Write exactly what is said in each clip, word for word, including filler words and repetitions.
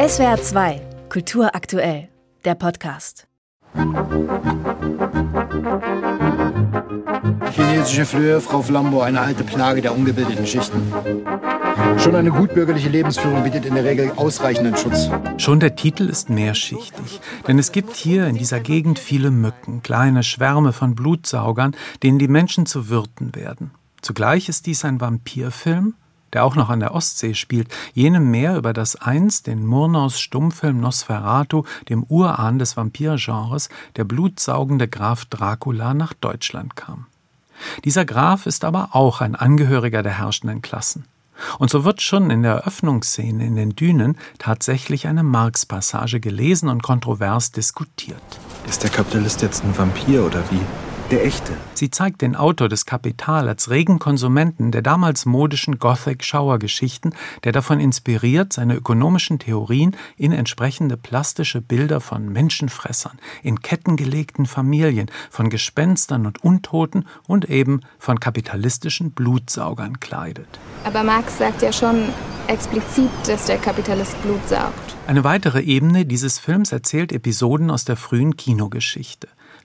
S W R zwei, Kultur aktuell, der Podcast. Chinesische Flöhe, Frau Flambo, eine alte Plage der ungebildeten Schichten. Schon eine gutbürgerliche Lebensführung bietet in der Regel ausreichenden Schutz. Schon der Titel ist mehrschichtig, denn es gibt hier in dieser Gegend viele Mücken, kleine Schwärme von Blutsaugern, denen die Menschen zu Wirten werden. Zugleich ist dies ein Vampirfilm, der auch noch an der Ostsee spielt, jenem Meer, über das einst in Murnaus Stummfilm Nosferatu, dem Urahn des Vampirgenres, der blutsaugende Graf Dracula nach Deutschland kam. Dieser Graf ist aber auch ein Angehöriger der herrschenden Klassen. Und so wird schon in der Eröffnungsszene in den Dünen tatsächlich eine Marx-Passage gelesen und kontrovers diskutiert. Ist der Kapitalist jetzt ein Vampir oder wie? Der echte. Sie zeigt den Autor des Kapital als regen Konsumenten der damals modischen Gothic-Schauergeschichten, der davon inspiriert, seine ökonomischen Theorien in entsprechende plastische Bilder von Menschenfressern, in Ketten gelegten Familien, von Gespenstern und Untoten und eben von kapitalistischen Blutsaugern kleidet. Aber Marx sagt ja schon explizit, dass der Kapitalist Blut saugt. Eine weitere Ebene dieses Films erzählt Episoden aus der frühen Kinogeschichte.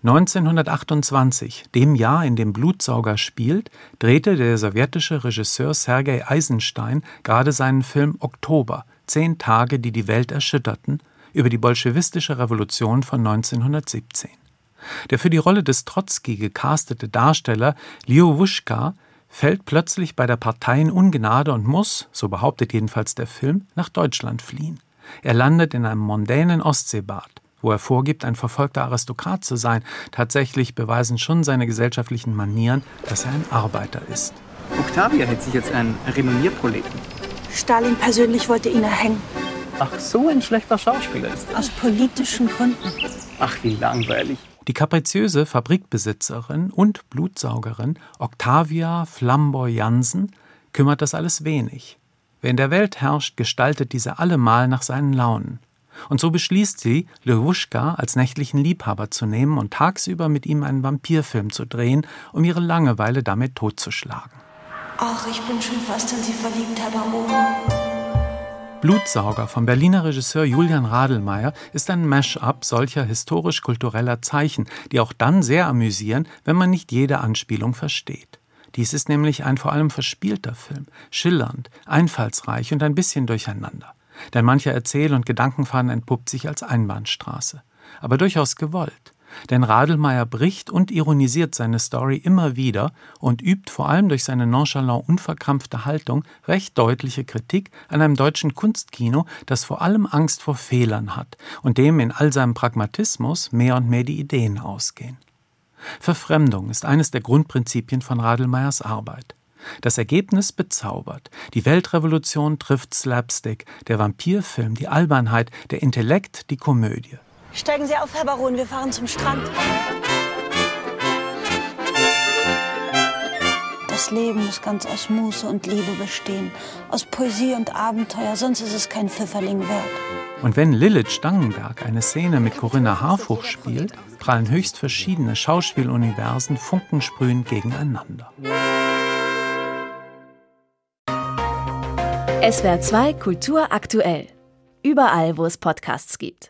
neunzehnhundertachtundzwanzig, dem Jahr, in dem Blutsauger spielt, drehte der sowjetische Regisseur Sergei Eisenstein gerade seinen Film Oktober, zehn Tage, die die Welt erschütterten, über die bolschewistische Revolution von neunzehnhundertsiebzehn. Der für die Rolle des Trotzki gecastete Darsteller Lyubushka fällt plötzlich bei der Partei in Ungnade und muss, so behauptet jedenfalls der Film, nach Deutschland fliehen. Er landet in einem mondänen Ostseebad, wo er vorgibt, ein verfolgter Aristokrat zu sein. Tatsächlich beweisen schon seine gesellschaftlichen Manieren, dass er ein Arbeiter ist. Octavia hält sich jetzt einen Renommierproleten. Stalin persönlich wollte ihn erhängen. Ach, so ein schlechter Schauspieler ist er. Aus politischen Gründen. Ach, wie langweilig. Die kapriziöse Fabrikbesitzerin und Blutsaugerin Octavia Flamboy-Jansen kümmert das alles wenig. Wer in der Welt herrscht, gestaltet diese allemal nach seinen Launen. Und so beschließt sie, Lyubushka als nächtlichen Liebhaber zu nehmen und tagsüber mit ihm einen Vampirfilm zu drehen, um ihre Langeweile damit totzuschlagen. Ach, ich bin schon fast in Sie verliebt, Herr Baron. Blutsauger vom Berliner Regisseur Julian Radelmeier ist ein Mash-up solcher historisch-kultureller Zeichen, die auch dann sehr amüsieren, wenn man nicht jede Anspielung versteht. Dies ist nämlich ein vor allem verspielter Film, schillernd, einfallsreich und ein bisschen durcheinander. Denn mancher Erzähl- und Gedankenfaden entpuppt sich als Einbahnstraße. Aber durchaus gewollt. Denn Radelmeier bricht und ironisiert seine Story immer wieder und übt vor allem durch seine nonchalant unverkrampfte Haltung recht deutliche Kritik an einem deutschen Kunstkino, das vor allem Angst vor Fehlern hat und dem in all seinem Pragmatismus mehr und mehr die Ideen ausgehen. Verfremdung ist eines der Grundprinzipien von Radelmeiers Arbeit. Das Ergebnis bezaubert. Die Weltrevolution trifft Slapstick, der Vampirfilm die Albernheit, der Intellekt die Komödie. Steigen Sie auf, Herr Baron, wir fahren zum Strand. Das Leben muss ganz aus Muße und Liebe bestehen, aus Poesie und Abenteuer, sonst ist es kein Pfifferling wert. Und wenn Lilith Stangenberg eine Szene mit Corinna Harfouch spielt, prallen höchst verschiedene Schauspieluniversen funkensprühend gegeneinander. S W R zwei Kultur aktuell. Überall, wo es Podcasts gibt.